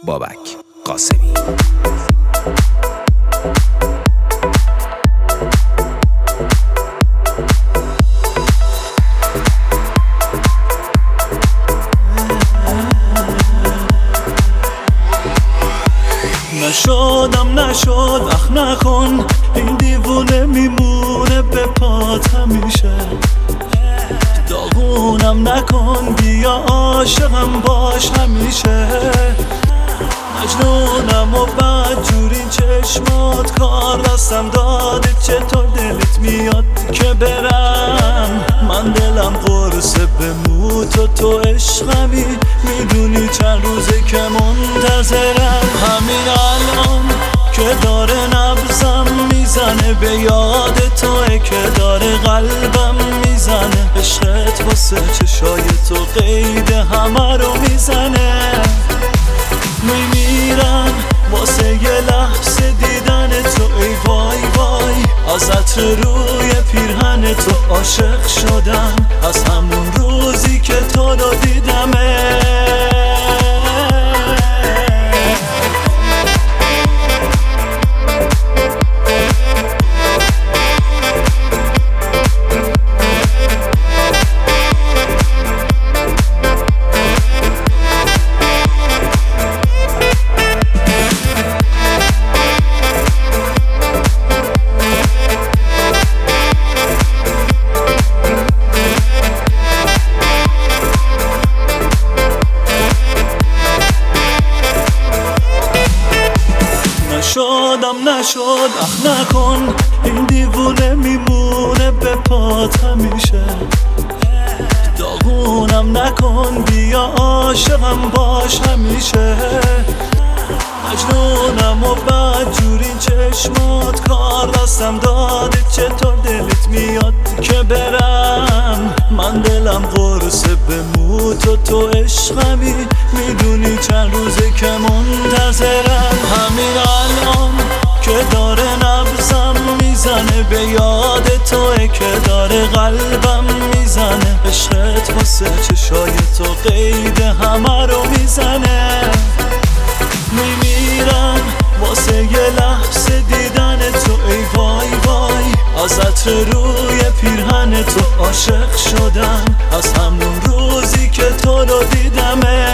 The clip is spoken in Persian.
بابک قاسمی. نشد اخ نکن، این دیوونه میمونه به پات همیشه. داغونم نکن، بیا عاشقم باش همیشه. مجنونم و بدجورین چشمات کار دستم داده، چطور دلت میاد که برم؟ من دلم قرصه بموت و تو عشقمی، میدونی چند روزه که منتظرم. همین الان که داره نبضم میزنه، به یاد توه که داره قلبم میزنه. عشقت واسه چشای تو قید همه رو میزنه. میمیرم واسه یه لحظه دیدن تو، ای وای وای. از عطر روی پیرهن تو عاشق شدم، از همون روزی که تو رو دیدمه. نشد اخ نکن، این دیوونه میمونه به پات همیشه. داغونم نکن، بیا عاشقم باش همیشه. مجنونم و بدجورین چشمات کار دستم داده، چطور دلت میاد که برم؟ من دلم قرصه بموت و تو عشقمی، میدونی چند روزه که منتظرم. همین الان که داره نبضم میزنه، به یاد توه که داره قلبم میزنه. عشقت واسه چشای تو قید همه رو میزنه. میمیرم واسه یه لحظه دیدن تو، ای وای وای. از عطر روی پیرهن تو عاشق شدم، از همون روزی که تو رو دیدمه.